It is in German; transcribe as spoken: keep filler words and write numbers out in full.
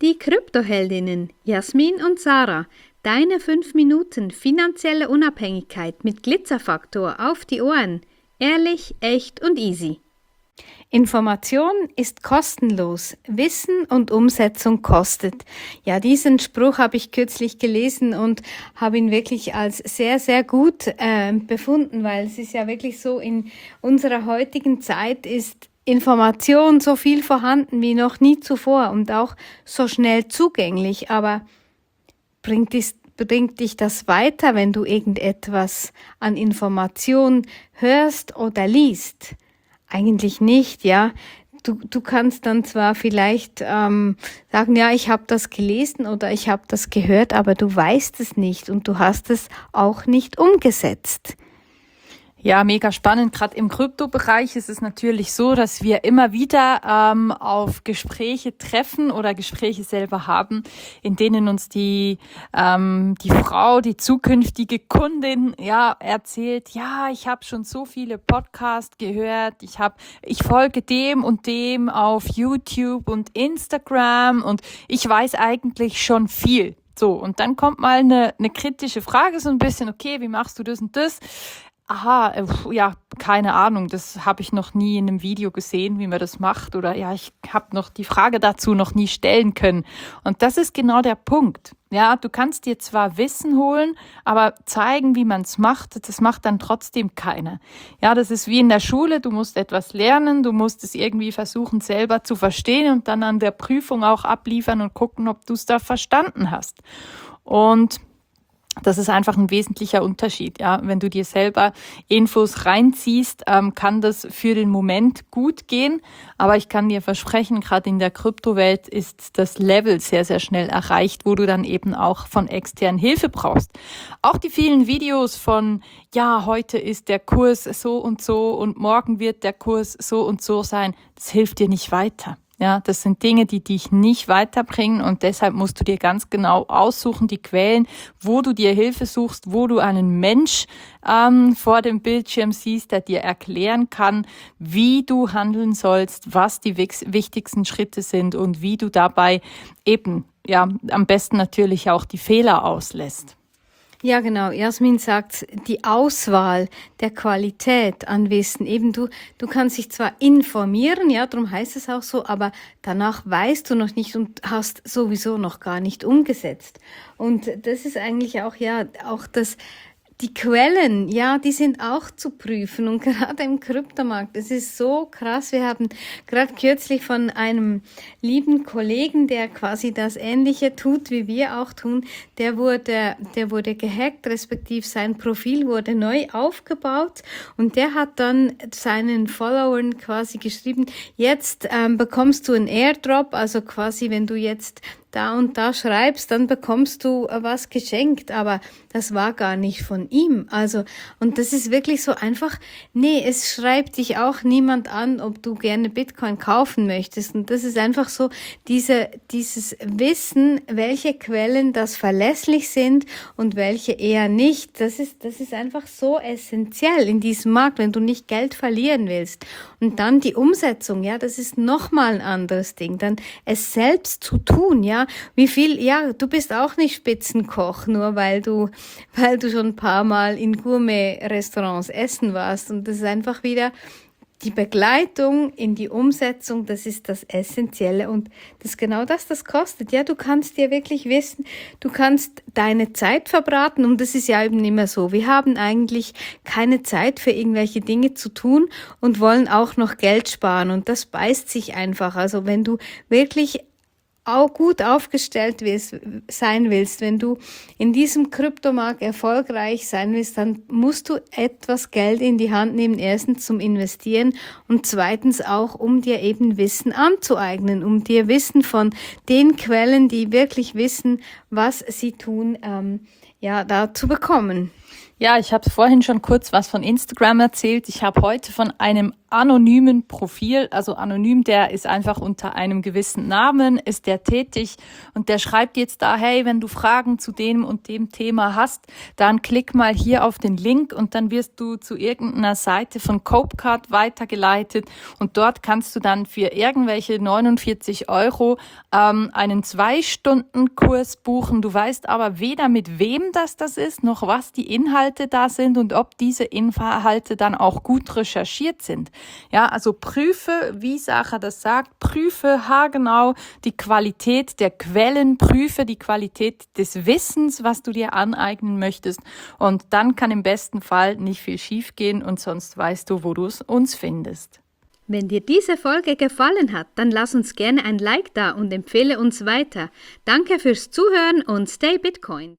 Die Kryptoheldinnen Jasmin und Sarah. Deine fünf Minuten finanzielle Unabhängigkeit mit Glitzerfaktor auf die Ohren. Ehrlich, echt und easy. Information ist kostenlos, Wissen und Umsetzung kostet. Ja, diesen Spruch habe ich kürzlich gelesen und habe ihn wirklich als sehr, sehr gut äh, befunden, weil es ist ja wirklich so, in unserer heutigen Zeit ist Information so viel vorhanden wie noch nie zuvor und auch so schnell zugänglich, aber bringt es Bringt dich das weiter, wenn du irgendetwas an Information hörst oder liest? Eigentlich nicht, ja. Du, du kannst dann zwar vielleicht ähm, sagen, ja, ich habe das gelesen oder ich habe das gehört, aber du weißt es nicht und du hast es auch nicht umgesetzt. Ja, mega spannend. Gerade im Kryptobereich ist es natürlich so, dass wir immer wieder ähm, auf Gespräche treffen oder Gespräche selber haben, in denen uns die ähm, die Frau, die zukünftige Kundin, ja erzählt: Ja, ich habe schon so viele Podcasts gehört. Ich habe, ich folge dem und dem auf YouTube und Instagram und ich weiß eigentlich schon viel. So, und dann kommt mal eine, eine kritische Frage, so ein bisschen: Okay, wie machst du das und das? Aha, äh, ja, keine Ahnung, das habe ich noch nie in einem Video gesehen, wie man das macht, oder ja, ich habe noch die Frage dazu noch nie stellen können. Und das ist genau der Punkt. Ja, du kannst dir zwar Wissen holen, aber zeigen, wie man es macht, das macht dann trotzdem keiner. Ja, das ist wie in der Schule, du musst etwas lernen, du musst es irgendwie versuchen selber zu verstehen und dann an der Prüfung auch abliefern und gucken, ob du es da verstanden hast. Und das ist einfach ein wesentlicher Unterschied. Ja, wenn du dir selber Infos reinziehst, ähm, kann das für den Moment gut gehen. Aber ich kann dir versprechen, gerade in der Kryptowelt ist das Level sehr, sehr schnell erreicht, wo du dann eben auch von externen Hilfe brauchst. Auch die vielen Videos von, ja, heute ist der Kurs so und so und morgen wird der Kurs so und so sein, das hilft dir nicht weiter. Ja, das sind Dinge, die dich nicht weiterbringen, und deshalb musst du dir ganz genau aussuchen, die Quellen, wo du dir Hilfe suchst, wo du einen Mensch ähm, vor dem Bildschirm siehst, der dir erklären kann, wie du handeln sollst, was die wichtigsten Schritte sind und wie du dabei eben, ja, am besten natürlich auch die Fehler auslässt. Ja, genau. Jasmin sagt, die Auswahl der Qualität an Wissen. Eben du, du kannst dich zwar informieren, ja, darum heißt es auch so, aber danach weißt du noch nicht und hast sowieso noch gar nicht umgesetzt. Und das ist eigentlich auch, ja, auch das, die Quellen, ja, die sind auch zu prüfen, und gerade im Kryptomarkt, es ist so krass. Wir haben gerade kürzlich von einem lieben Kollegen, der quasi das Ähnliche tut, wie wir auch tun, der wurde, der wurde gehackt, respektive sein Profil wurde neu aufgebaut, und der hat dann seinen Followern quasi geschrieben: Jetzt ähm, bekommst du einen Airdrop, also quasi, wenn du jetzt da und da schreibst, dann bekommst du was geschenkt, aber das war gar nicht von ihm. Also, und das ist wirklich so einfach, nee, es schreibt dich auch niemand an, ob du gerne Bitcoin kaufen möchtest. Und das ist einfach so, diese, dieses Wissen, welche Quellen das verlässlich sind und welche eher nicht. Das ist, das ist einfach so essentiell in diesem Markt, wenn du nicht Geld verlieren willst. Und dann die Umsetzung, ja, das ist nochmal ein anderes Ding. Dann es selbst zu tun, ja. Wie viel, ja, du bist auch nicht Spitzenkoch, nur weil du, weil du schon ein paar Mal in Gourmet-Restaurants essen warst. Und das ist einfach wieder die Begleitung in die Umsetzung, das ist das Essentielle, und das ist genau das, das kostet. Ja, du kannst dir wirklich wissen, du kannst deine Zeit verbraten, und das ist ja eben immer so. Wir haben eigentlich keine Zeit für irgendwelche Dinge zu tun und wollen auch noch Geld sparen, und das beißt sich einfach. Also wenn du wirklich auch gut aufgestellt willst, sein willst, wenn du in diesem Kryptomarkt erfolgreich sein willst, dann musst du etwas Geld in die Hand nehmen, erstens zum Investieren und zweitens auch, um dir eben Wissen anzueignen, um dir Wissen von den Quellen, die wirklich wissen, was sie tun, ähm, ja, da zu bekommen. Ja, ich habe vorhin schon kurz was von Instagram erzählt. Ich habe heute von einem anonymen Profil, also anonym, der ist einfach unter einem gewissen Namen, ist der tätig und der schreibt jetzt da, hey, wenn du Fragen zu dem und dem Thema hast, dann klick mal hier auf den Link und dann wirst du zu irgendeiner Seite von Copecard weitergeleitet und dort kannst du dann für irgendwelche neunundvierzig Euro ähm, einen Zwei-Stunden-Kurs buchen. Du weißt aber weder mit wem das das ist, noch was die Inhalte da sind und ob diese Inhalte dann auch gut recherchiert sind. Ja, also prüfe, wie Sacha das sagt, prüfe haargenau die Qualität der Quellen, prüfe die Qualität des Wissens, was du dir aneignen möchtest und dann kann im besten Fall nicht viel schiefgehen und sonst weißt du, wo du uns findest. Wenn dir diese Folge gefallen hat, dann lass uns gerne ein Like da und empfehle uns weiter. Danke fürs Zuhören und stay Bitcoin!